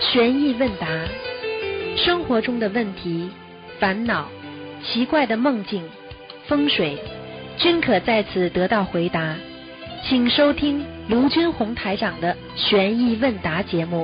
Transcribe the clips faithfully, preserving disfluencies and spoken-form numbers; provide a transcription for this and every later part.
悬疑问答，生活中的问题、烦恼、奇怪的梦境、风水，均可在此得到回答。请收听卢军红台长的悬疑问答节目。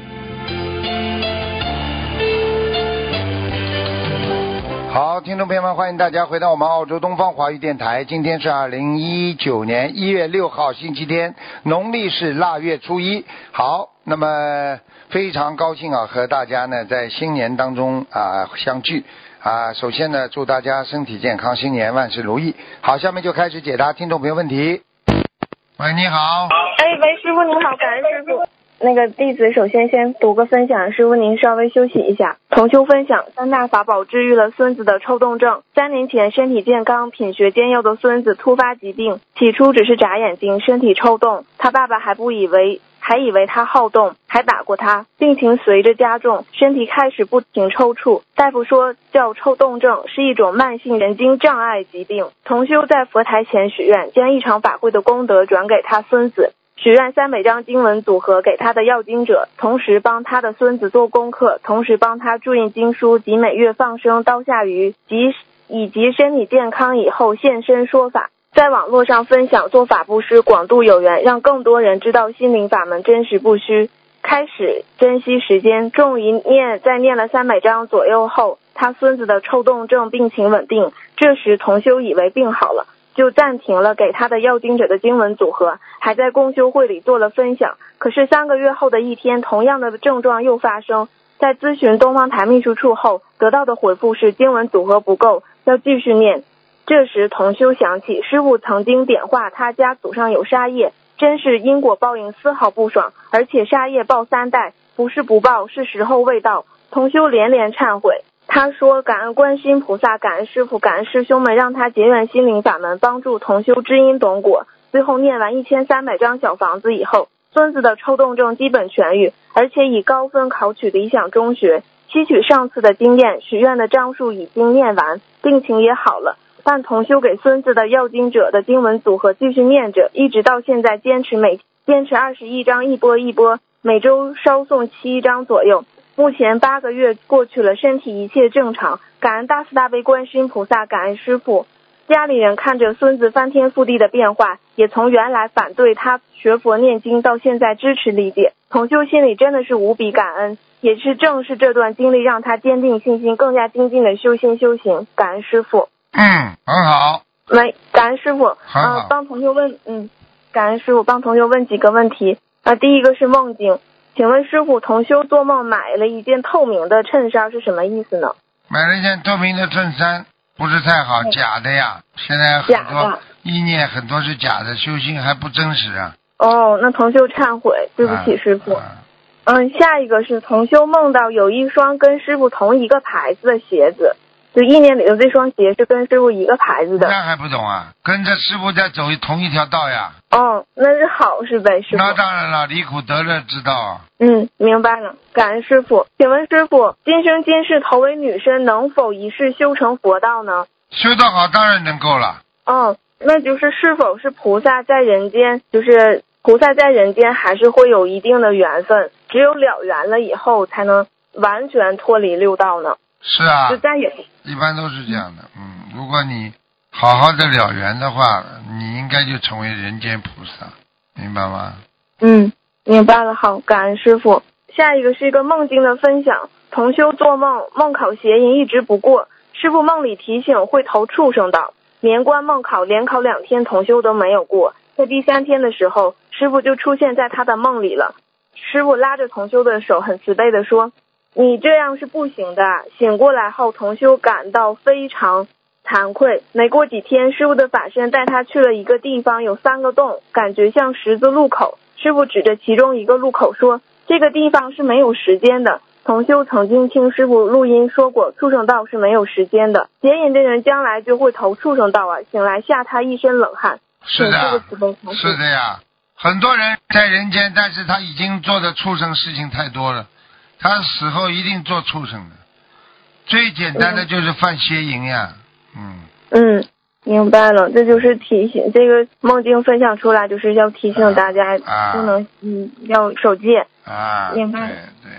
好，听众朋友们，欢迎大家回到我们澳洲东方华语电台。今天是二零一九年一月六号星期天，农历是腊月初一。好，那么非常高兴啊，和大家呢在新年当中啊相聚啊。首先呢，祝大家身体健康，新年万事如意。好，下面就开始解答听众朋友问题。喂，你好。 哎，喂，师傅您好，感恩师傅。那个弟子首先先读个分享，师傅您稍微休息一下。同修分享，三大法宝治愈了孙子的抽动症。三年前身体健康品学兼优的孙子突发疾病，起初只是眨眼睛身体抽动，他爸爸还不以为还以为他好动，还打过他。病情随着加重，身体开始不停抽搐，大夫说叫抽动症，是一种慢性神经障碍疾病。同修在佛台前许愿，将一场法会的功德转给他孙子，许愿三百张经文组合给他的要经者，同时帮他的孙子做功课，同时帮他注印经书及每月放生刀下鱼，及以及身体健康以后现身说法，在网络上分享做法布施，广度有缘，让更多人知道心灵法门真实不虚。开始珍惜时间，终于念在念了三百张左右后，他孙子的抽动症病情稳定。这时同修以为病好了，就暂停了给他的要经者的经文组合，还在共修会里做了分享。可是三个月后的一天，同样的症状又发生。在咨询东方台秘书处后，得到的回复是经文组合不够，要继续念。这时同修想起师父曾经点化他家祖上有杀业，真是因果报应丝毫不爽，而且杀业报三代，不是不报，是时候未到。同修连连忏悔，他说感恩观世音菩萨，感恩师父，感恩师兄们，让他结缘心灵法门，帮助同修知因懂果。最后念完一千三百张小房子以后，孙子的抽动症基本痊愈，而且以高分考取理想中学。吸取上次的经验，许愿的章数已经念完，病情也好了。但同修给孙子的要经者的经文组合继续念着，一直到现在坚持每坚持二十一章一波一波，每周烧送七章左右。目前八个月过去了，身体一切正常，感恩大慈大悲观世音菩萨，感恩师父。家里人看着孙子翻天覆地的变化，也从原来反对他学佛念经到现在支持理解，同修心里真的是无比感恩，也是正是这段经历让他坚定信心，更加精进的修心修行。感恩师父。 嗯，很好。 来，感恩师傅。 很好。 呃，帮同学问，嗯，感恩师傅帮同学问几个问题。啊、呃，第一个是梦境，请问师傅，同修做梦买了一件透明的衬衫是什么意思呢？ 买了一件透明的衬衫，不是太好，假的呀。现在很多意念很多是假的，修行还不真实啊。 哦，那同修忏悔，对不起师傅。嗯、啊呃，下一个是同修梦到有一双跟师傅同一个牌子的鞋子。就意念里的这双鞋是跟师傅一个牌子的。 那还不懂啊？跟着师傅在走同一条道呀。 哦，那是好事呗，师傅。 那当然了，离苦得乐之道。 嗯，明白了，感恩师傅。请问师傅，今生今世投为女身，能否一世修成佛道呢？ 修得好当然能够了。 哦，那就是是否是菩萨在人间，就是菩萨在人间还是会有一定的缘分，只有了缘了以后才能完全脱离六道呢？ 是啊， 就在一般都是这样的。嗯，如果你好好的了缘的话，你应该就成为人间菩萨，明白吗？ 嗯，明白了。好，感恩师傅。下一个是一个梦境的分享。同修做梦，梦考邪淫一直不过，师傅梦里提醒会投畜生道，连关梦考连考两天，同修都没有过。在第三天的时候，师傅就出现在他的梦里了。师傅拉着同修的手，很慈悲的说，你这样是不行的。醒过来后，同修感到非常惭愧。没过几天，师傅的法身带他去了一个地方，有三个洞，感觉像十字路口。师傅指着其中一个路口说，这个地方是没有时间的。同修曾经听师傅录音说过，畜生道是没有时间的，邪淫的人将来就会投畜生道啊！醒来吓他一身冷汗。 是的，是的呀。很多人在人间，但是他已经做的畜生事情太多了，他死后一定做畜生的。最简单的就是犯邪淫呀。嗯嗯，明白了，这就是提醒，这个梦境分享出来就是要提醒大家不能、啊、嗯要守戒啊。 明白。 对对，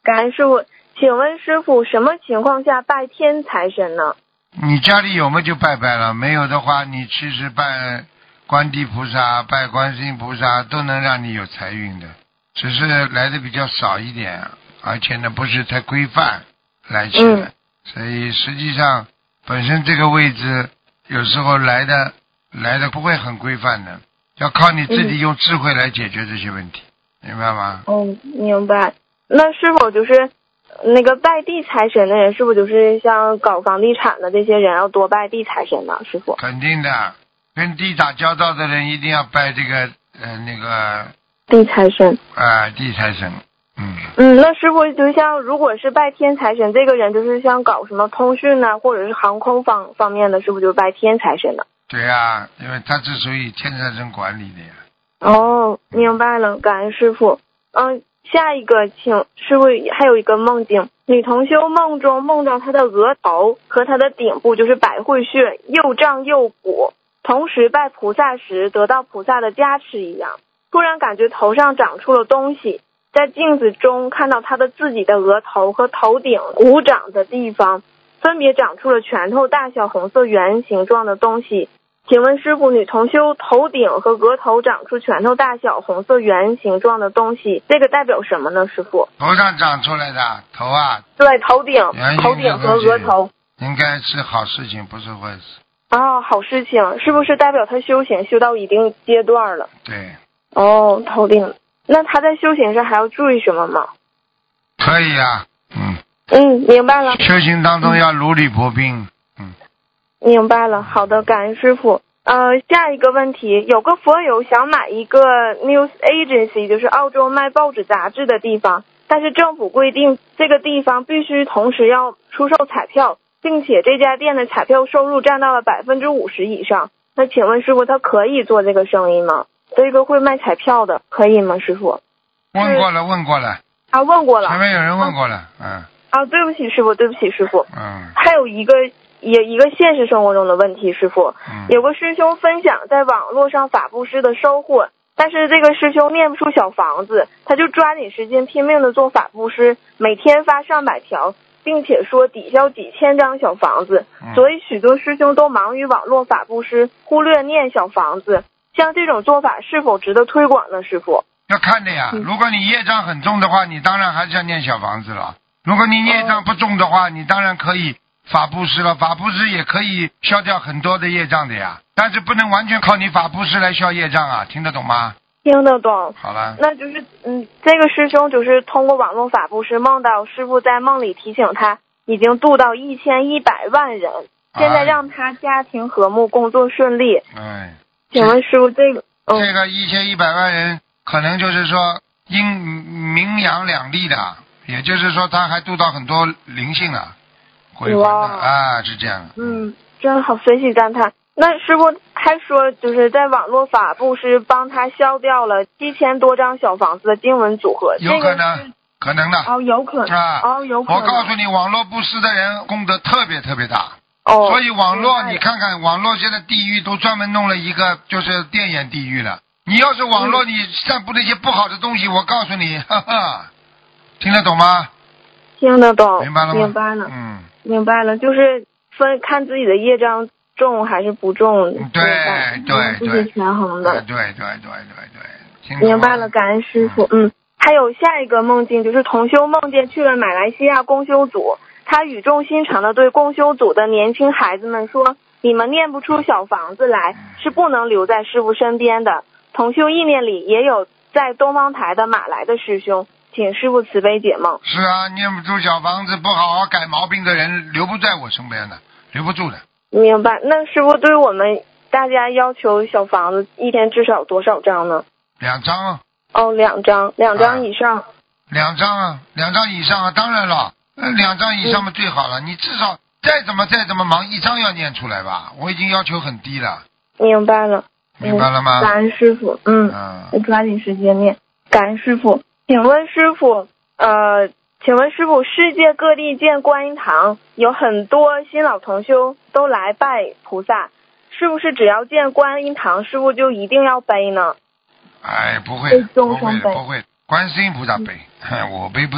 感恩师傅，请问师傅什么情况下拜天财神呢？ 你家里有嘛就拜拜了，没有的话你其实拜观地菩萨、拜观世音菩萨都能让你有财运的，只是来的比较少一点，而且呢不是太规范来起来、嗯、所以实际上本身这个位置有时候来的来的不会很规范的，要靠你自己用智慧来解决这些问题、嗯、明白吗？ 嗯，明白。那是否就是那个拜地财神的人，是不是就是像搞房地产的这些人要多拜地财神呢？师傅？ 肯定的，跟地打交道的人一定要拜这个呃那个地财神啊、呃，地财神。嗯嗯，那师傅就像如果是拜天财神这个人，就是像搞什么通讯啊，或者是航空方方面的，是不是就是拜天财神呢？ 对呀、啊，因为他是属于天财神管理的呀。 哦，明白了，感恩师傅。嗯。下一个，请师傅还有一个梦境，女同修梦中梦到她的额头和她的顶部就是百会穴又胀又鼓，同时拜菩萨时得到菩萨的加持一样。突然感觉头上长出了东西，在镜子中看到她的自己的额头和头顶鼓掌的地方分别长出了拳头大小红色圆形状的东西。请问师傅，女同修头顶和额头长出拳头大小红色圆形状的东西，这个代表什么呢？师傅？ 头上长出来的头啊？ 对，头顶，头顶和额头。 应该是好事情，不是坏事。 哦，好事情，是不是代表他修行修到一定阶段了？ 对。 哦，头顶，那他在修行上还要注意什么吗？ 可以啊，嗯。 嗯，明白了。 修行当中要如履薄冰。 明白了，好的，感恩师傅。呃，下一个问题，有个佛友想买一个 news agency， 就是澳洲卖报纸杂志的地方，但是政府规定这个地方必须同时要出售彩票，并且这家店的彩票收入占到了百分之五十以上。那请问师傅，他可以做这个生意吗？这个会卖彩票的，可以吗？师傅？ 问过了，问过了。 啊，问过了。 前面有人问过了，嗯。 啊，对不起，师傅，对不起，师傅。 嗯。 还有一个。也一个现实生活中的问题，师傅，有个师兄分享在网络上法布施的收获，但是这个师兄念不出小房子，他就抓紧时间拼命的做法布施，每天发上百条，并且说抵消几千张小房子，所以许多师兄都忙于网络法布施，忽略念小房子。像这种做法是否值得推广呢？师傅？ 要看的呀，如果你业障很重的话，你当然还是要念小房子了；如果你业障不重的话，你当然可以法布施了，法布施也可以消掉很多的业障的呀，但是不能完全靠你法布施来消业障啊，听得懂吗？ 听得懂。 好了， 那就是嗯，这个师兄就是通过网络法布施梦到师傅在梦里提醒他已经度到一千一百万人，现在让他家庭和睦，工作顺利。 哎， 请问师傅这个、 嗯、这个一千一百万人可能就是说阴明阳两利的，也就是说他还度到很多灵性啊。回还的啊，是这样。 嗯，真好，随喜赞叹。那师傅还说，就是在网络法布施帮他消掉了七千多张小房子的经文组合， 有可能，这个、可能的。 哦，有可能。 啊， 哦，有可能。 我告诉你，网络布施的人功德特别特别大。 哦。 所以网络，你看看网络现在地狱都专门弄了一个，就是电眼地狱了。你要是网络，嗯、你散布那些不好的东西，我告诉你，哈哈，听得懂吗？ 听得懂。 明白了吗？ 明白了。 嗯。 明白了，就是分看自己的业障重还是不重， 对对对， 这是权衡的。 对对对对对， 明白了，感恩师傅。嗯，还有下一个梦境，就是同修梦见去了马来西亚共修组，他语重心长的对共修组的年轻孩子们说：“你们念不出小房子来，是不能留在师傅身边的。”同修意念里也有在东方台的马来的师兄。请师傅慈悲解梦。 是啊，念不出小房子，不好好改毛病的人留不在我身边的，留不住的。 明白。那师傅对我们大家要求小房子一天至少多少张呢？ 两张啊。 哦，两张，两张以上。 啊、两张啊，两张以上啊，当然了，两张以上嘛最好了。嗯、你至少再怎么再怎么忙，一张要念出来吧。我已经要求很低了。 明白了。 明白了吗？ 嗯、感恩师傅，嗯，嗯抓紧时间念。感恩师傅。请问师傅，呃，请问师傅，世界各地建观音堂，有很多新老同修都来拜菩萨，是不是只要建观音堂，师傅就一定要背呢？ 哎，不会，不会，不会，观世音菩萨背，嗯、我背不动。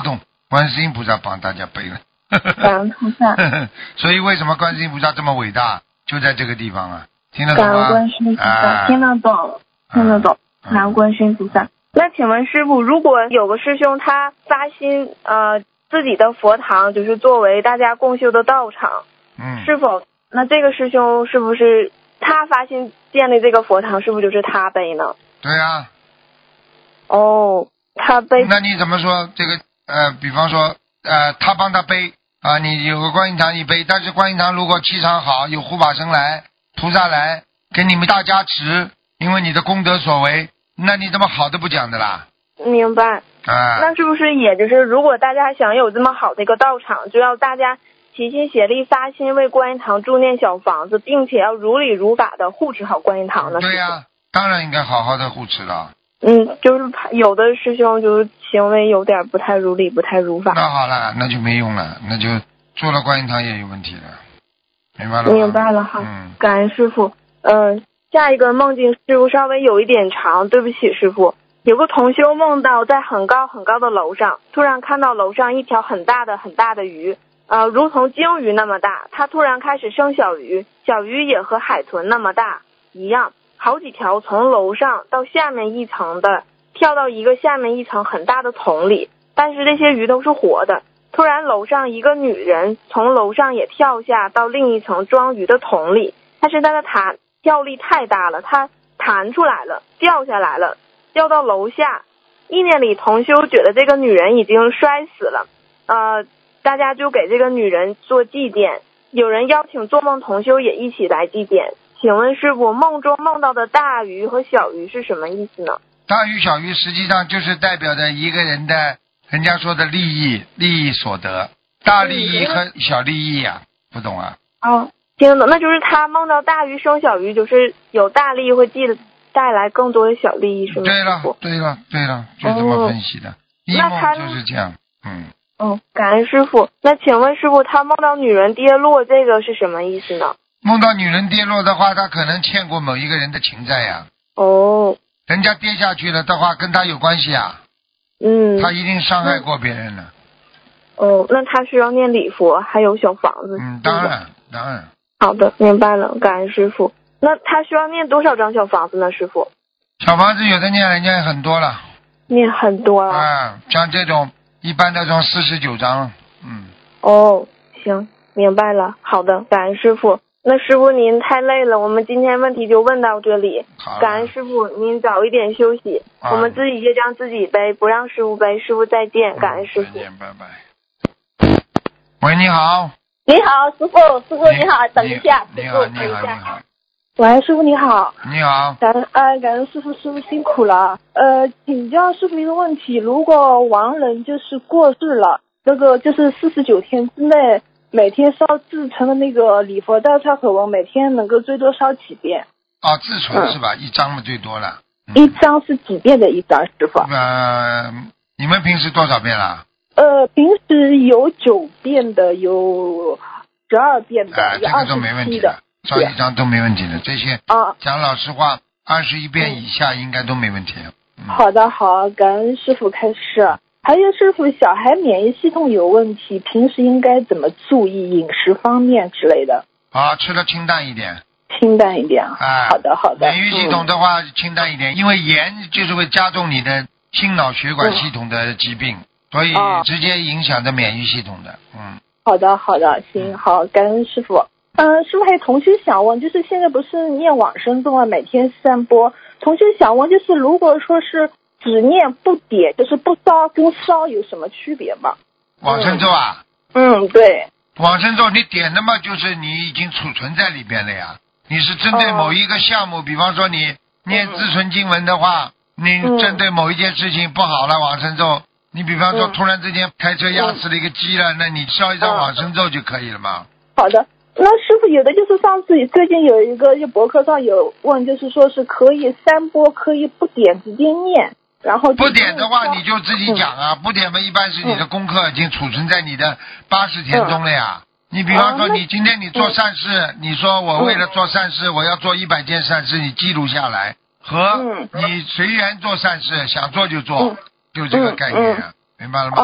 观世音菩萨帮大家背了。 感恩菩萨。 所以为什么观世音菩萨这么伟大，就在这个地方啊，听得懂吗？ 感恩观世音菩萨， 啊、 听得懂，听得懂。感恩观世音菩萨。那请问师父，如果有个师兄他发心呃自己的佛堂就是作为大家共修的道场， 嗯， 是否那这个师兄是不是他发心建立这个佛堂，是不是就是他背呢？ 对啊。 哦，他背。 那你怎么说这个呃，比方说呃，他帮他背啊，你有个观音堂你背，但是观音堂如果气场好，有护法神来、菩萨来给你们大加持，因为你的功德所为，那你怎么好都不讲的啦？ 明白。 啊， 那是不是也就是如果大家想有这么好的一个道场，就要大家齐心协力发心为观音堂助念小房子，并且要如理如法的护持好观音堂呢？ 对呀、啊，当然应该好好的护持了。 嗯，就是有的师兄就是行为有点不太如理，不太如法。 那好了，那就没用了，那就做了观音堂也有问题了，明白了吗？ 明白了哈。 嗯， 感恩师傅。嗯、呃，下一个梦境师傅稍微有一点长，对不起师傅。有个同修梦到在很高很高的楼上，突然看到楼上一条很大的很大的鱼，呃，如同鲸鱼那么大，它突然开始生小鱼，小鱼也和海豚那么大一样，好几条从楼上到下面一层的跳到一个下面一层很大的桶里，但是这些鱼都是活的。突然楼上一个女人从楼上也跳下到另一层装鱼的桶里，但是她的弹跳力太大了，她弹出来了，掉下来了，掉到楼下。意念里同修觉得这个女人已经摔死了，呃，大家就给这个女人做祭奠，有人邀请做梦同修也一起来祭奠。请问师父，梦中梦到的大鱼和小鱼是什么意思呢？ 大鱼小鱼实际上就是代表着一个人的，人家说的利益利益所得，大利益和小利益啊，不懂啊？ 哦，听懂，那就是他梦到大鱼生小鱼，就是有大利益会记带来更多的小利益，是吗？ 对了，对了，对了，就这么分析的。一、哦、梦就是这样，嗯。 嗯，感恩师父。那请问师父，他梦到女人跌落，这个是什么意思呢？ 梦到女人跌落的话，他可能欠过某一个人的情债呀。 哦。 人家跌下去了的话，跟他有关系啊。 嗯。 他一定伤害过别人了。 哦，那他需要念礼佛，还有小房子。 嗯，当然，当然。 好的，明白了，感恩师父。那他需要念多少张小房子呢，师父？ 小房子有的念人家很多了。 念很多了。 啊，像这种一般的这种四十九张，嗯。 哦，行，明白了。好的，感恩师父。那师父您太累了，我们今天问题就问到这里。感恩师父，您早一点休息。啊、我们自己业障自己背，不让师父背。师父再见，感恩师父。 再见，拜拜。喂，你好。 你好，师傅，师傅你好，等一下， 你好，你好，你好。 喂，师傅你好。 你好。 感恩呃，感恩师傅，师傅辛苦了。呃，请教师傅一个问题，如果亡人就是过世了，这个就是四十九天之内，每天烧自存的那个礼佛大忏悔文，每天能够最多烧几遍？ 哦，自存是吧？嗯、一张嘛最多了。 嗯、一张是几遍的一张，师傅？ 呃，你们平时多少遍啦？ 呃，平时有九遍的，有十二遍的， 呃、 有二十七的。 烧一张都没问题的，这些啊， 讲老实话，二十一遍以下应该都没问题。 嗯、好的，好，感恩师傅开示。还有师傅，小孩免疫系统有问题，平时应该怎么注意饮食方面之类的？ 啊，吃的清淡一点。 清淡一点。 哎， 好的，好的。 免疫系统的话，嗯、清淡一点，因为盐就是会加重你的心脑血管系统的疾病，嗯、所以直接影响着免疫系统的。嗯。 好的，好的，行，好，感恩师傅。嗯，师傅还有同学想问，就是现在不是念往生咒啊，每天三波。同学想问，就是如果说是只念不点，就是不烧跟烧有什么区别吗？ 往生咒啊？ 嗯，对。 往生咒你点的嘛，就是你已经储存在里边了呀。你是针对某一个项目，哦、比方说你念自存经文的话，嗯、你针对某一件事情不好了，往生咒，你比方说突然之间开车压死了一个鸡了，嗯、那你烧一张往生咒就可以了嘛。 好的。那师傅有的就是上次最近有一个就博客上有问，就是说是可以三波可以不点直接念，然后不点的话你就自己讲啊，嗯、不点嘛一般是你的功课已经储存在你的八十天中了呀。嗯、你比方说你今天你做善事，嗯、你说我为了做善事，嗯、我要做一百件善事，你记录下来，和你随缘做善事，想做就做，嗯、就这个概念啊， 嗯、 明白了吗？ 哦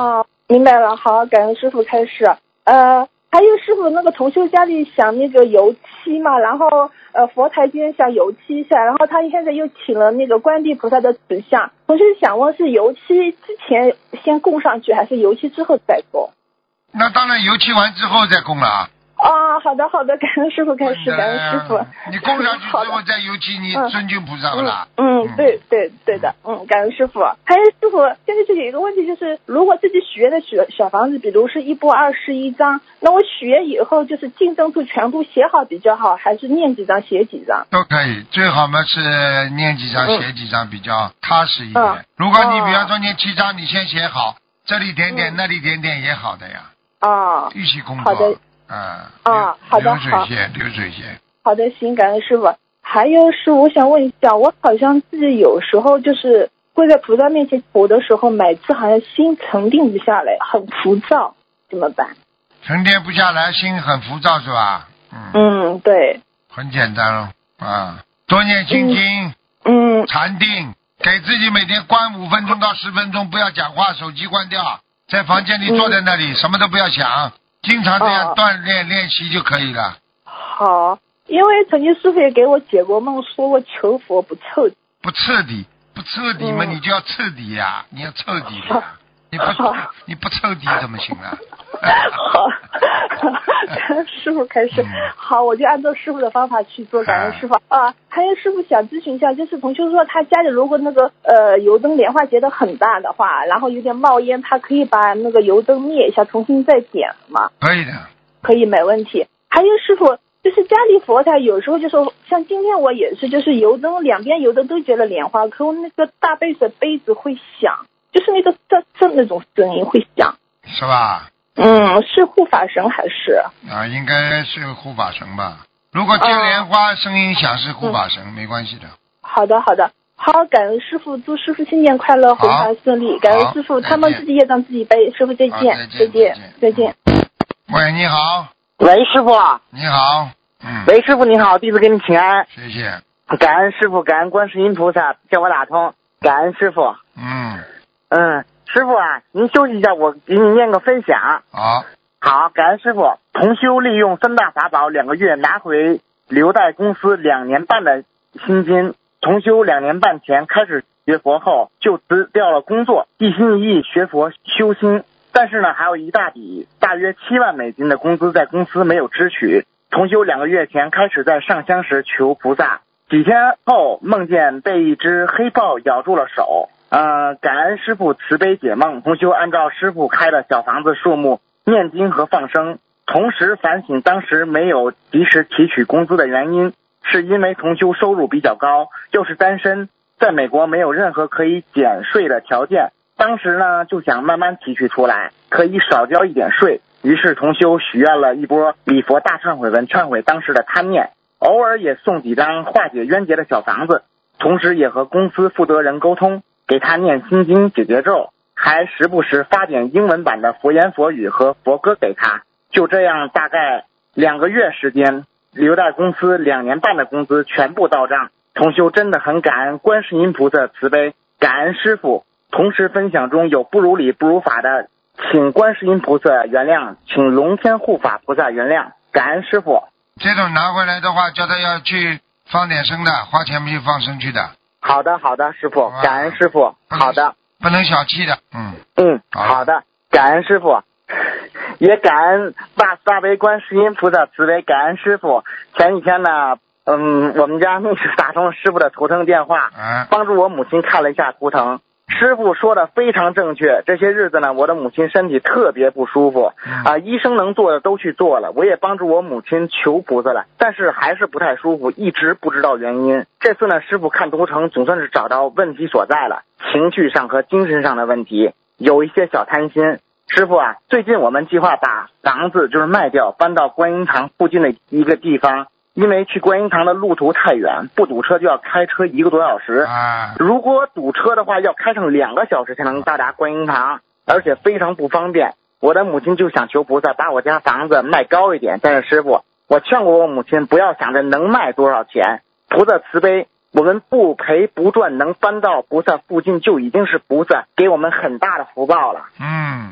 明白了，好，感恩师傅开始。呃，还有师傅那个同修家里想那个油漆嘛，然后呃佛台间想油漆一下，然后他现在又请了那个观地菩萨的瓷像，同修想问是油漆之前先供上去，还是油漆之后再供？ 那当然油漆完之后再供了啊。 啊，好的好的，感恩师傅开始，感恩师傅。 你供上去之后再油漆，你尊敬菩萨了。 嗯，嗯对对对的，嗯，感恩师傅。还有师傅，现在就有一个问题，就是如果自己许愿的小小房子，比如是一波二十一张，那我许愿以后就是净增数全部写好比较好，还是念几张写几张？ 都可以，最好嘛是念几张写几张比较踏实一点。嗯、如果你比方说念七张，你先写好，这里点点、嗯、那里点点也好的呀。啊，一起工作。 好的。 啊啊，好的， 流水线，流水线。 好的，行，感恩师傅。还有是我想问一下，我好像自己有时候就是跪在菩萨面前求的时候，每次好像心沉定不下来，很浮躁，怎么办？ 沉淀不下来，心很浮躁是吧？嗯， 嗯，对。 很简单了啊，多念心经， 嗯， 禅定，给自己每天关五分钟到十分钟，不要讲话，手机关掉，在房间里坐在那里，嗯、什么都不要想。经常这样锻炼、哦、练习就可以了。 好，因为曾经师傅也给我解过梦，说过求佛不彻底。 不彻底，不彻底嘛，嗯、你就要彻底呀、啊，你要彻底的、啊。你不你不彻底怎么行啊？ 好，师傅开始、嗯。好，我就按照师傅的方法去做。感恩师傅啊！还有师傅想咨询一下，就是同修说他家里如果那个呃油灯莲花结得很大的话，然后有点冒烟，他可以把那个油灯灭一下，重新再点吗？ 可以的， 可以，没问题。还有师傅，就是家里佛台有时候就是像今天我也是，就是油灯两边油灯都结了莲花，可我那个大杯子杯子会响。就是那个这这那种声音会响， 是吧？ 嗯，是护法神还是？ 啊，应该是护法神吧。如果接莲花声音响是护法神、嗯，没关系的。 好的，好的，好，感恩师傅，祝师傅新年快乐，回法顺利。感恩师傅，他们自己业障自己背。师傅再见，再见，再见。 喂，你好。 喂，师傅。 你好。嗯。 喂，师傅你好，弟子给你请安。 谢谢。 感恩师傅，感恩观世音菩萨叫我打通，感恩师傅。 嗯。 嗯，师傅啊，您休息一下，我给你念个分享。 好， 好，感恩师傅。同修利用三大法宝两个月拿回留在公司两年半的薪金。同修两年半前开始学佛后，就辞掉了工作，一心一意学佛修心。但是呢，还有一大笔大约七万美金的工资在公司没有支取。同修两个月前开始在上香时求菩萨，几天后梦见被一只黑豹咬住了手。呃，感恩师父慈悲解梦，同修按照师父开的小房子数目念经和放生，同时反省当时没有及时提取工资的原因，是因为同修收入比较高，又是单身，在美国没有任何可以减税的条件，当时呢就想慢慢提取出来，可以少交一点税，于是同修许愿了一波礼佛大忏悔文，忏悔当时的贪念，偶尔也送几张化解冤结的小房子，同时也和公司负责人沟通，给他念心经解结咒，还时不时发点英文版的佛言佛语和佛歌给他。就这样大概两个月时间，留在公司两年半的工资全部到账。同修真的很感恩观世音菩萨慈悲，感恩师父。同时分享中有不如理不如法的，请观世音菩萨原谅，请龙天护法菩萨原谅，感恩师父。 这种拿回来的话，叫他要去放点生的，花钱不去放生去的。 好的，好的，师傅，感恩师傅。好的， 不能小气的。嗯嗯，好的，感恩师傅，也感恩大慈大悲观世音菩萨慈悲，感恩师傅。前几天呢，嗯，我们家密室打通师傅的图腾电话， 嗯， 帮助我母亲看了一下图腾。师傅说的非常正确，这些日子呢，我的母亲身体特别不舒服啊、呃，医生能做的都去做了，我也帮助我母亲求菩萨了，但是还是不太舒服，一直不知道原因。这次呢，师傅看图腾总算是找到问题所在了，情绪上和精神上的问题，有一些小贪心。师傅啊，最近我们计划把房子就是卖掉，搬到观音堂附近的一个地方。因为去观音堂的路途太远，不堵车就要开车一个多小时。 啊， 如果堵车的话，要开上两个小时才能到达观音堂，而且非常不方便。我的母亲就想求菩萨把我家房子卖高一点，但是师傅，我劝过我母亲不要想着能卖多少钱，菩萨慈悲，我们不赔不赚，能搬到菩萨附近就已经是菩萨给我们很大的福报了。 嗯，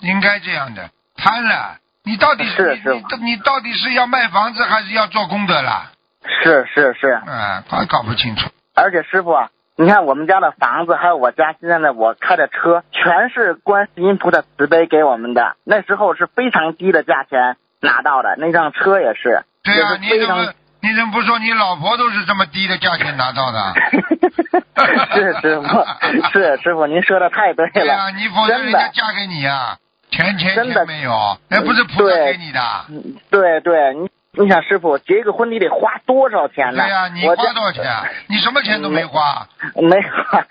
应该这样的，贪了。你到底是是你你到底是要卖房子还是要做功德啦？ 是是是， 啊，还搞不清楚。 而且师傅啊，你看我们家的房子，还有我家现在的我开的车，全是观世音菩萨慈悲给我们的。那时候是非常低的价钱拿到的，那辆车也是。 对啊， 也是非常你怎么你怎么不说你老婆都是这么低的价钱拿到的？ 是师傅，是师傅，您说的太对了。 对啊，你否则人家嫁给你啊，钱钱钱没有，那不是菩萨给你的。 对对，你你想师傅结个婚你得花多少钱呢？ 对呀、啊，你花多少钱啊？你什么钱都没花。 没花。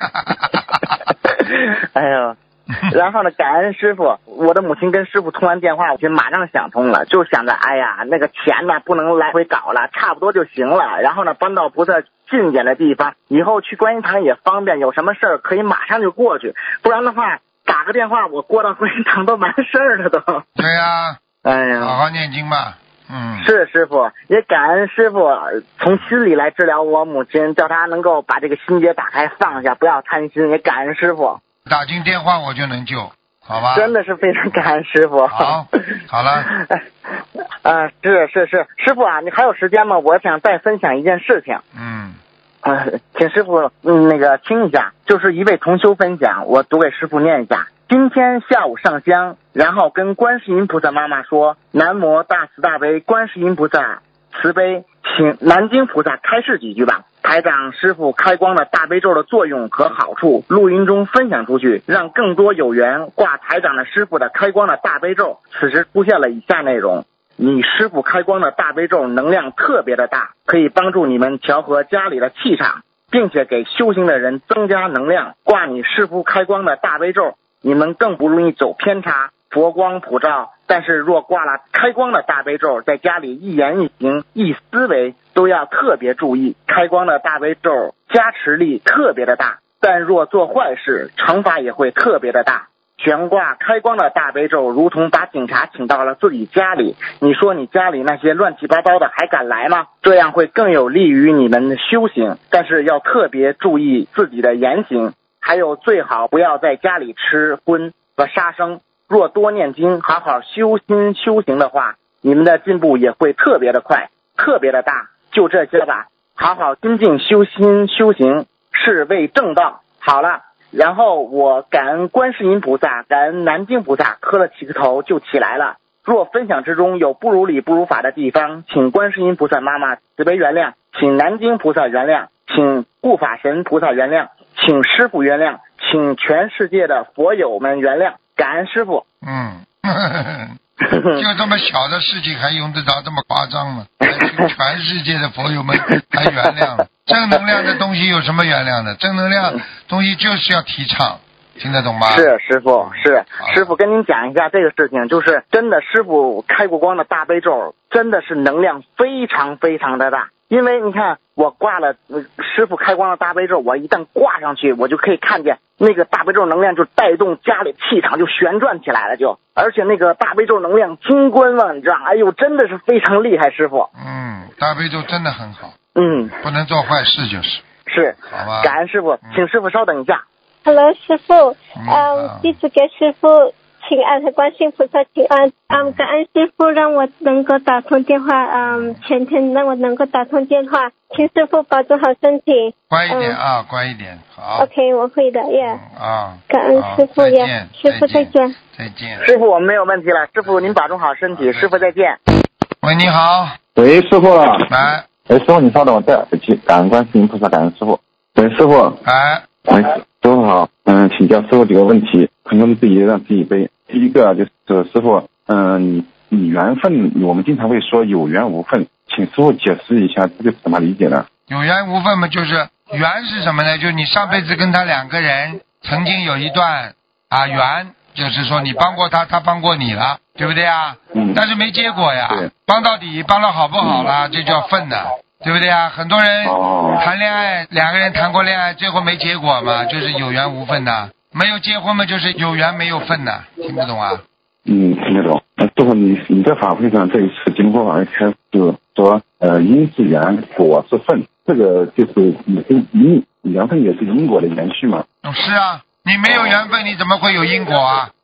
哎呦。然后呢，感恩师傅，我的母亲跟师傅通完电话，我就马上想通了，就想着，哎呀，那个钱呢不能来回搞了，差不多就行了。然后呢，搬到菩萨近点的地方，以后去观音堂也方便，有什么事儿可以马上就过去。不然的话，打个电话，我过到观音堂都完事儿了都。 对呀、啊， 哎呀， 好好念经吧。嗯， 是师傅，也感恩师傅从心里来治疗我母亲，叫她能够把这个心结打开放下，不要贪心。也感恩师傅。 打进电话我就能救，好吧？ 真的是非常感恩师傅。 好，好了。 啊，是是是，师傅啊，你还有时间吗？我想再分享一件事情。 嗯。 啊，请师傅嗯那个听一下，就是一位同修分享，我读给师傅念一下。今天下午上香，然后跟观世音菩萨妈妈说：“南无大慈大悲观世音菩萨慈悲，请南京菩萨开示几句吧。”台长师傅开光的大悲咒的作用和好处，录音中分享出去，让更多有缘挂台长的师傅的开光的大悲咒。此时出现了以下内容：你师傅开光的大悲咒能量特别的大，可以帮助你们调和家里的气场，并且给修行的人增加能量。挂你师傅开光的大悲咒，你们更不容易走偏差，佛光普照。但是若挂了开光的大悲咒，在家里一言一行一思维都要特别注意。开光的大悲咒加持力特别的大，但若做坏事，惩罚也会特别的大。悬挂开光的大悲咒如同把警察请到了自己家里，你说你家里那些乱七八糟的还敢来吗？这样会更有利于你们的修行，但是要特别注意自己的言行，还有最好不要在家里吃荤和杀生。若多念经，好好修心修行的话，你们的进步也会特别的快，特别的大。就这些吧，好好精进修心修行，是为正道。好了，然后我感恩观世音菩萨，感恩南京菩萨，磕了几个头就起来了。若分享之中有不如理不如法的地方，请观世音菩萨妈妈慈悲原谅，请南京菩萨原谅，请护法神菩萨原谅，请师父原谅，请全世界的佛友们原谅。感恩师父。 嗯，呵呵呵就这么小的事情还用得着这么夸张吗？请全世界的佛友们还原谅。正能量的东西有什么原谅的？正能量东西就是要提倡，听得懂吗？ 是师父，是师父跟您讲一下这个事情，就是真的师父开过光的大悲咒真的是能量非常非常的大。因为你看我挂了、呃、师父开光的大悲咒，我一旦挂上去，我就可以看见那个大悲咒能量就带动家里气场就旋转起来了，就而且那个大悲咒能量金光万丈，哎呦真的是非常厉害。师父嗯，大悲咒真的很好， 嗯， 不能做坏事就是是， 好吧？ 感恩师父，请师父稍等一下。 Hello， 师父， 嗯， 嗯，弟子给师父请安和观世音菩萨请安，嗯，感恩师父让我能够打通电话，嗯，前天让我能够打通电话，请师父保重好身体。 乖一点啊，嗯、乖一点，好。 OK， 我会的，耶、yeah 嗯。啊。 感恩师父耶，师父再见。 再见。 师父我没有问题了，师父您保重好身体，师父再见。 喂，你好。 喂，师傅。 来。 哎，师傅你稍等，我戴耳机。感恩观世音菩萨，感恩师傅。喂，师傅。 哎。 喂，师傅好。嗯，请教师傅几个问题，很多人自己让自己背。第一个就是师傅，嗯，你你缘分，我们经常会说有缘无分，请师傅解释一下这个怎么理解呢？ 有缘无分嘛，就是缘是什么呢？就是你上辈子跟他两个人曾经有一段啊缘，就是说你帮过他，他帮过你了，对不对啊？ 嗯。 但是没结果呀，帮到底，帮了好不好了，这叫分的，对不对啊？很多人谈恋爱，两个人谈过恋爱，最后没结果嘛，就是有缘无分的。没有结婚嘛，就是有缘没有份的，听不懂啊？ 嗯，听得懂。师傅，你你在法会上这一次经过法会开始说，呃，因是缘，果是份，这个就是你跟因缘分也是因果的延续嘛？ 是啊，你没有缘分，你怎么会有因果啊？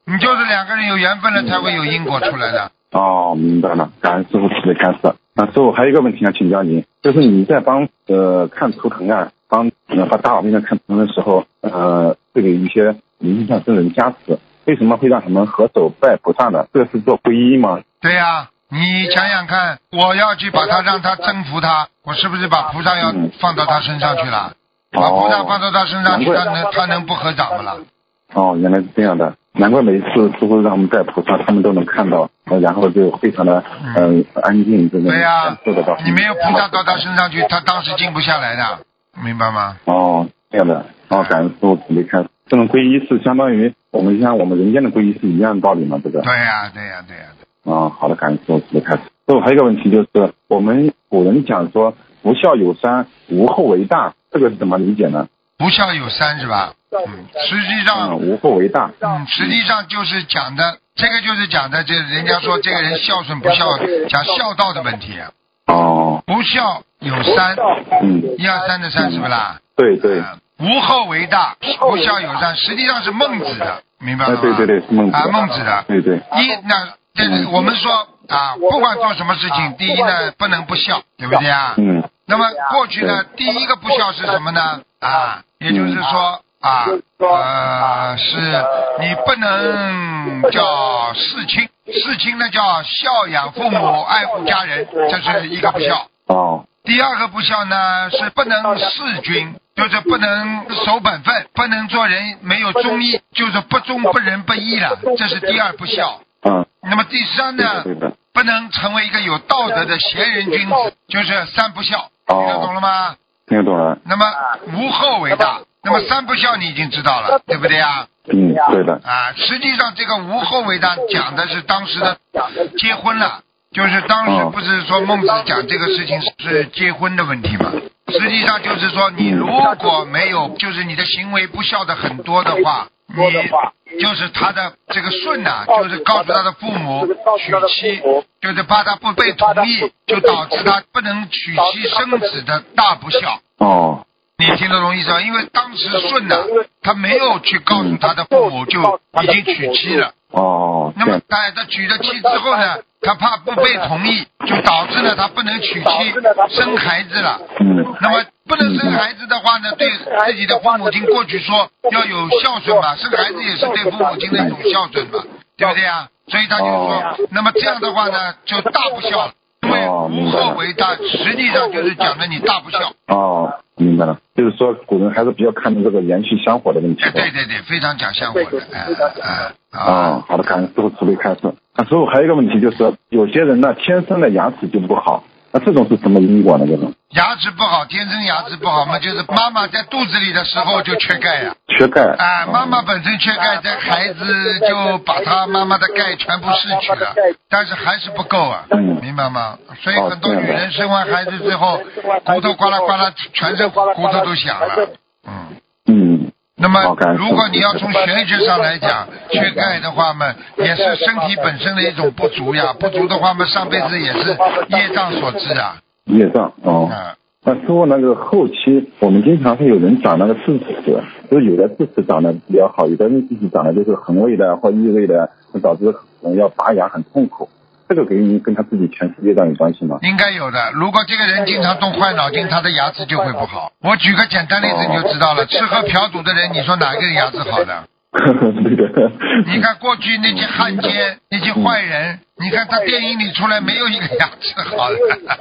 你就是两个人有缘分了才会有因果出来的。 哦，明白了，感恩师傅慈悲开示。那师傅还有一个问题想请教您，就是你在帮呃看图腾啊，帮呃把大宝病人看图腾的时候，呃会给一些灵性上真人加持，为什么会让他们合手拜菩萨呢？这个是做皈依吗？ 对呀、啊，你想想看，我要去把他让他征服他，我是不是把菩萨要放到他身上去了？嗯、把菩萨放到他身上去，他能他能不合掌吗了？ 哦，原来是这样的，难怪每一次师傅让我们拜菩萨，他们都能看到，然后就非常的嗯、呃、安静，这个对呀、啊， 到你没有菩萨到他身上去，他当时静不下来的，明白吗？ 哦，这样的，哦，感恩师傅慈悲开示。这种皈依是相当于我们像我们人间的皈依是一样的道理吗？这个？ 对呀、啊，对呀、啊，对呀、啊。 啊，好的，感恩师傅慈悲开示。最后还有一个问题就是，我们古人讲说不孝有三，无后为大，这个是怎么理解呢？ 不孝有三是吧？嗯，实际上、 嗯、无后为大。 嗯，实际上就是讲的，这个就是讲的，这人家说这个人孝顺不孝，讲孝道的问题。 哦。 不孝有三， 嗯， 一二三的三是不是啦？ 对对。 呃、无后为大，不孝有三，实际上是孟子的，明白了吗？ 对对对，是孟子啊，孟子的。 对对。 一那这是我们说啊，不管做什么事情，第一呢不能不孝，对不对啊？ 嗯。 那么过去呢，第一个不孝是什么呢？啊，也就是说啊，呃，是你不能叫事亲，事亲呢叫孝养父母、爱护家人，这是一个不孝。 哦。 第二个不孝呢是不能弑君，就是不能守本分，不能做人没有忠义，就是不忠不仁不义了，这是第二不孝。 嗯。 那么第三呢，不能成为一个有道德的贤人君子，就是三不孝。听得懂了吗？ 听得懂了。 那么无后为大，那么三不孝你已经知道了，对不对啊？ 嗯，对的。 啊，实际上这个无后为大讲的是当时的结婚了，就是当时不是说孟子讲这个事情是结婚的问题吗？实际上就是说你如果没有，就是你的行为不孝的很多的话，你就是他的这个顺呐、啊，就是告诉他的父母娶妻，就是怕他不被同意，就导致他不能娶妻生子的大不孝。 哦， 你听得懂意思吗？因为当时顺呐、啊，他没有去告诉他的父母，就已经娶妻了。 哦， 那么在他娶了妻之后呢，他怕不被同意，就导致了他不能娶妻生孩子了。 嗯。 那么不能生孩子的话呢，对自己的父母亲过去说要有孝顺嘛，生孩子也是对父母亲的一种孝顺嘛，对不对啊？所以他就说，那么这样的话呢，就大不孝了，因为无后为大，实际上就是讲的你大不孝。 哦，明白了，就是说古人还是比较看重这个延续香火的问题。 哎，对对对，非常讲香火的，哎哎。 啊，好的，感恩师傅慈悲开示。那师傅还有一个问题就是，有些人呢天生的牙齿就不好，那这种是什么因果呢？这种牙齿不好，天生牙齿不好嘛，就是妈妈在肚子里的时候就缺钙呀、 啊。缺钙。 啊，妈妈本身缺钙，这孩子就把他妈妈的钙全部摄取了，但是还是不够啊， 嗯、 明白吗？所以很多女人生完孩子之后，骨头呱啦呱啦，全身骨头都响了。嗯。 嗯。 那么，如果你要从玄学上来讲，缺钙的话嘛，也是身体本身的一种不足呀。不足的话嘛，上辈子也是业障所致啊。 业障哦。嗯。那师傅，那个后期我们经常会有人长那个智齿，就是有的智齿长得比较好，有的人智齿长得就是横位的或异位的，导致要拔牙很痛苦。这个跟跟他自己前世业障有关系吗？ 应该有的。如果这个人经常动坏脑筋，他的牙齿就会不好。我举个简单例子你就知道了，吃喝嫖赌的人，你说哪个牙齿好的？ 对的。 你看过去那些汉奸、那些坏人，你看他电影里出来没有一个牙齿好的。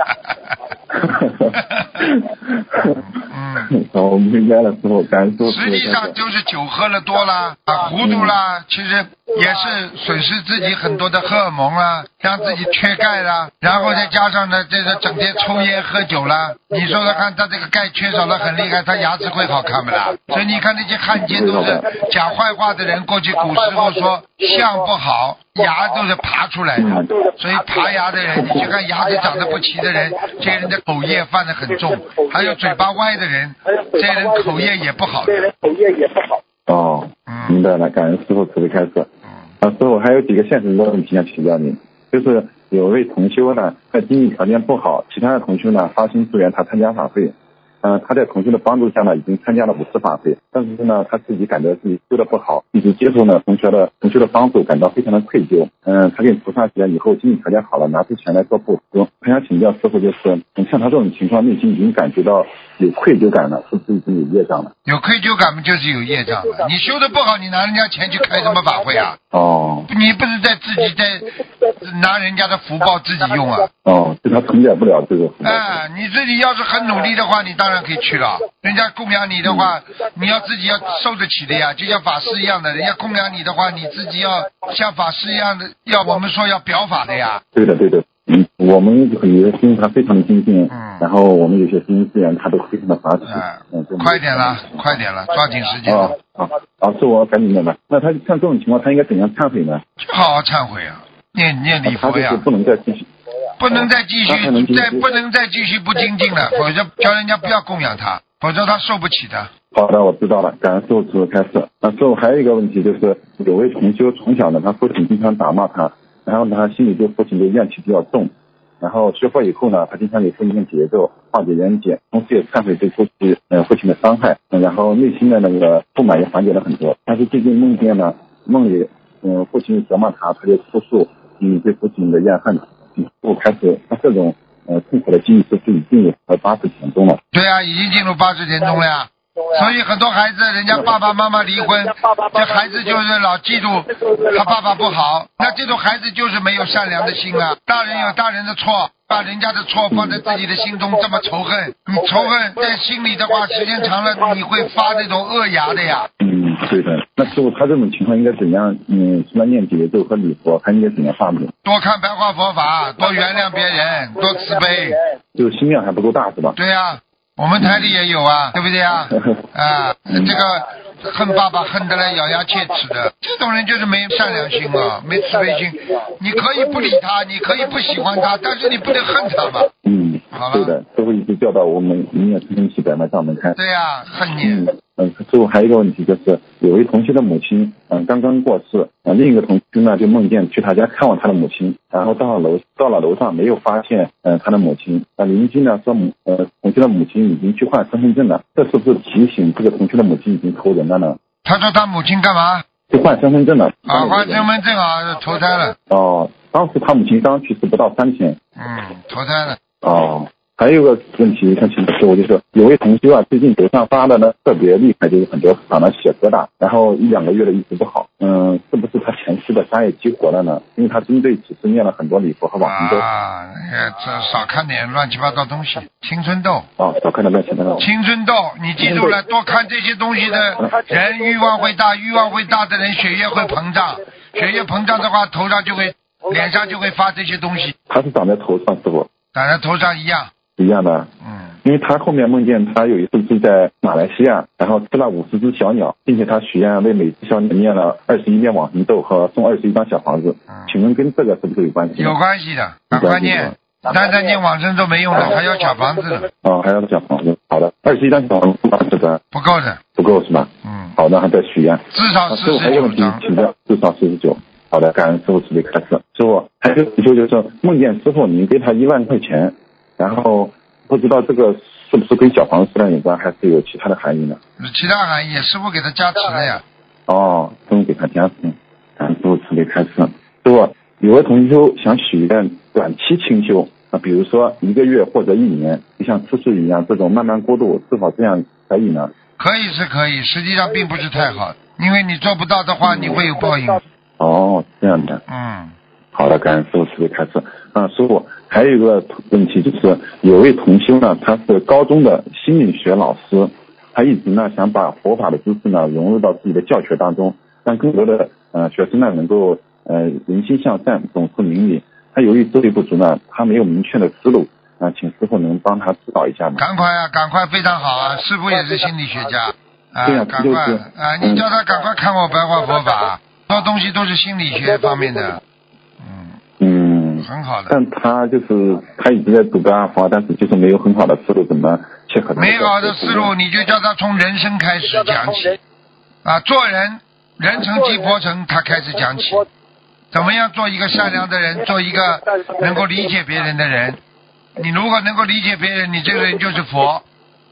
嗯，好，我明白了，师傅，感恩师傅。 实际上就是酒喝了多啦，啊，糊涂啦，其实也是损失自己很多的荷尔蒙啦，让自己缺钙啦，然后再加上呢，这个整天抽烟喝酒啦，你说说看，他这个钙缺少的很厉害，他牙齿会好看不啦？所以你看那些汉奸都是讲坏话的人，过去古时候说相不好，牙都是爬出来的，所以爬牙的人，你去看牙齿长得不齐的人，这些人的口业犯得很重，还有嘴巴歪的人，这些人口业也不好的。 口业也不好。哦，明白了，感恩师傅慈悲开示。啊，师傅还有几个现实的问题想请教您，就是有位同修呢，在经济条件不好，其他的同修呢发心助缘他参加法会， 呃，他在同修的帮助下呢，已经参加了五次法会，但是呢，他自己感觉自己修的不好，一直接受呢同学的同修的帮助，感到非常的愧疚。嗯、呃，他跟菩萨讲以后经济条件好了，拿出钱来做布施。他想请教师傅，就是像他这种情况，内心已经感觉到有愧疚感了，是不是已经有业障了？ 有愧疚感嘛，就是有业障了。你修的不好，你拿人家钱去开什么法会啊？ 哦， 你不是在自己在拿人家的福报自己用啊？ 哦，就他承载不了这个。 哎，你自己要是很努力的话，你当然可以去了。人家供养你的话，你要自己要受得起的呀，就像法师一样的，人家供养你的话，你自己要像法师一样的，要我们说要表法的呀。 对的，对的。嗯，我们有的心他非常的精进， 嗯， 然后我们有些心资源他都非常的发起。 嗯，快点了，快点了，抓紧时间了。 啊啊，是我赶紧的了。那他像这种情况，他应该怎样忏悔呢？ 就好好忏悔啊，念念礼佛呀。 他就是不能再继续。 不能再继续，再不能再继续不精进了，否则叫人家不要供养他，否则他受不起的。 好的，我知道了，感恩师父慈悲开示。那师父还有一个问题，就是有位同修从小呢，他父亲经常打骂他，然后呢，他心里对父亲的怨气比较重。然后学佛以后呢，他经常给父亲念节奏，化解冤结，同时也忏悔对父亲呃父亲的伤害，嗯，然后内心的那个不满也缓解了很多。但是最近梦见呢，梦里嗯父亲责骂他，他就哭诉嗯对父亲的怨恨。我开始，他这种呃痛苦的经历是不是已经进入八十田中了？ 对啊，已经进入八十田中了呀。所以很多孩子，人家爸爸妈妈离婚，这孩子就是老记住他爸爸不好，那这种孩子就是没有善良的心啊。大人有大人的错，把人家的错放在自己的心中这么仇恨，你仇恨在心里的话，时间长了你会发那种恶牙的呀。 嗯，对的。那师傅，他这种情况应该怎样？嗯，除了念节奏和礼佛，还应该怎样化解？ 多看白话佛法，多原谅别人，多慈悲。 就是心量还不够大是吧？ 对呀、啊，我们台里也有啊，对不对啊？啊，这个恨爸爸恨得来咬牙切齿的，这种人就是没善良心啊，没慈悲心。你可以不理他，你可以不喜欢他，但是你不能恨他嘛。 嗯， 好了。 对的，师傅一直教导我们宁愿生气，百脉障门开。 对呀、啊，恨你。 嗯嗯，师傅还有一个问题就是，有位同学的母亲嗯刚刚过世，嗯另一个同学呢就梦见去他家看望他的母亲，然后到了楼到了楼上没有发现嗯他的母亲，那邻居呢说母呃同学的母亲已经去换身份证了，这是不是提醒这个同学的母亲已经投人了呢？ 他说他母亲干嘛？ 去换身份证了。 啊，换身份证啊，投胎了。 哦，当时他母亲刚去世不到三天。 嗯，投胎了。 哦。还有一个问题想请教师傅，就是有位同修啊，最近头上发的呢特别厉害，就是很多长的血疙瘩，然后一两个月的一直不好，嗯，是不是他前期的杀业激活了呢？因为他针对此事念了很多礼佛和往生咒。 啊，那个这少看点乱七八糟东西，青春痘。 哦，少看点乱七八糟。 青春痘，你记住了，多看这些东西的人，欲望会大，欲望会大的人，血液会膨胀，血液膨胀的话，头上就会，脸上就会发这些东西。 他是长在头上，师傅。 长在头上一样。 一样的，嗯，因为他后面梦见他有一次是在马来西亚，然后吃了五十只小鸟，并且他许愿为每只小鸟念了二十一遍往生咒和送二十一张小房子，嗯，请问跟这个是不是有关系？ 有关系的，赶快念，单单念往生咒没用的，还要小房子的。 哦，还要小房子，好的，二十一张小房子是的， 不够的， 不够是吧？嗯，好的，还在许愿， 至少四十九张， 请教，至少四十九。好的，感恩师傅慈悲开示。师傅还有一句就是梦见师傅您给他一万块钱，然后。不知道这个是不是跟小房子量有关，还是有其他的含义呢？ 其他含义，师傅给他加持了呀。 哦，师傅给他加持，感恩师傅慈悲开示。师傅，有位同修想许愿短期清修啊，比如说一个月或者一年，就像吃素一样，这种慢慢过渡，是否这样可以呢？ 可以是可以，实际上并不是太好，因为你做不到的话，你会有报应。 哦，这样的。 嗯。 好的，感恩师傅慈悲开示。啊，师傅还有一个问题就是，有位同修呢，他是高中的心理学老师，他一直呢想把佛法的知识呢融入到自己的教学当中，让更多的呃学生呢能够呃人心向善，懂事明理。他由于智力不足呢，他没有明确的思路啊，请师傅能帮他指导一下吗？ 赶快啊，赶快，非常好啊！师傅也是心理学家啊， 对啊， 赶快啊！你叫他赶快看我白话佛法，很多东西都是心理学方面的。 嗯， 很好的。 但他就是他一直在读白话佛，但是就是没有很好的思路，怎么切合？ 没好的思路，你就叫他从人生开始讲起啊，做人人成即佛成，他开始讲起，怎么样做一个善良的人，做一个能够理解别人的人。你如果能够理解别人，你这个人就是佛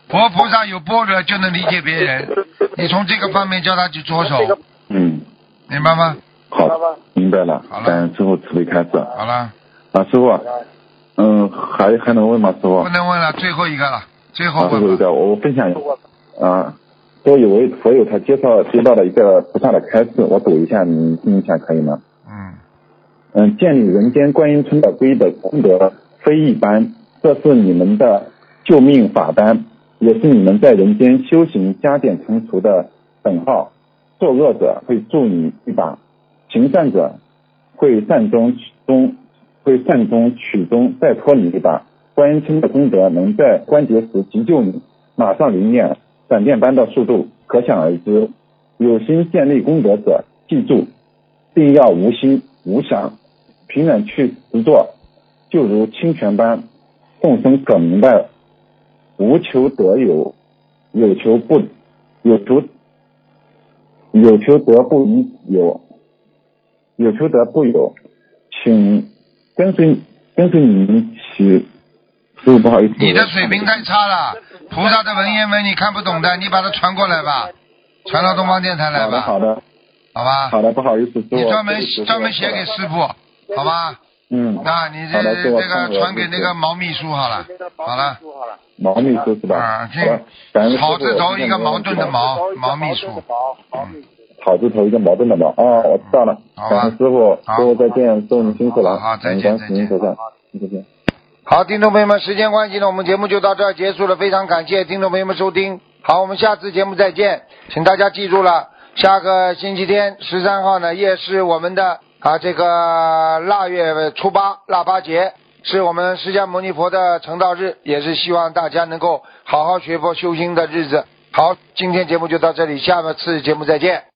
佛菩萨有般若就能理解别人，你从这个方面叫他去着手。 嗯， 明白吗？ 好，明白了。 好了， 感恩师傅慈悲开示。 好了。 啊，师傅，嗯，还还能问吗，师傅？ 不能问了，最后一个了，最后问吧。 啊、最后一个，我分享一个啊，说有位佛友他介绍接到了一个菩萨的开示，我读一下，你听一下可以吗？ 嗯。 嗯，建立人间观音村的规的功德非一般，这是你们的救命法单，也是你们在人间修行加减乘除的等号。作恶者会助你一把，行善者会善中取中，会善中取中再拖你一把。观音村的功德能在关节时急救你，马上灵验，闪电般的速度可想而知。有心建立功德者，记住，定要无心无想，凭然去实做，就如清泉般，众生可明白，无求得有，有求不有求有求得不一有，有求得不有，请跟随跟随你们起。师父不好意思， 你的水平太差了，菩萨的文言文你看不懂的，你把它传过来吧，传到东方电台来吧。 好的， 好吧。 好的，不好意思， 你专门专门写给师父，好吧？ 嗯。 那你这这个传给那个毛秘书好了，好了。 毛秘书是吧？ 啊，这草字头一个矛盾的矛，毛秘书。嗯。 草字头一个矛盾的矛，哦，我知道了。感恩师傅，师傅再见，师傅您辛苦了。 好，再见，再见。 再见。 好，听众朋友们，时间关系呢，我们节目就到这儿结束了。非常感谢听众朋友们收听。好，我们下次节目再见。请大家记住了，下个星期天十三号呢，也是我们的啊这个腊月初八，腊八节，是我们释迦牟尼佛的成道日，也是希望大家能够好好学佛修心的日子。好，今天节目就到这里，下次节目再见。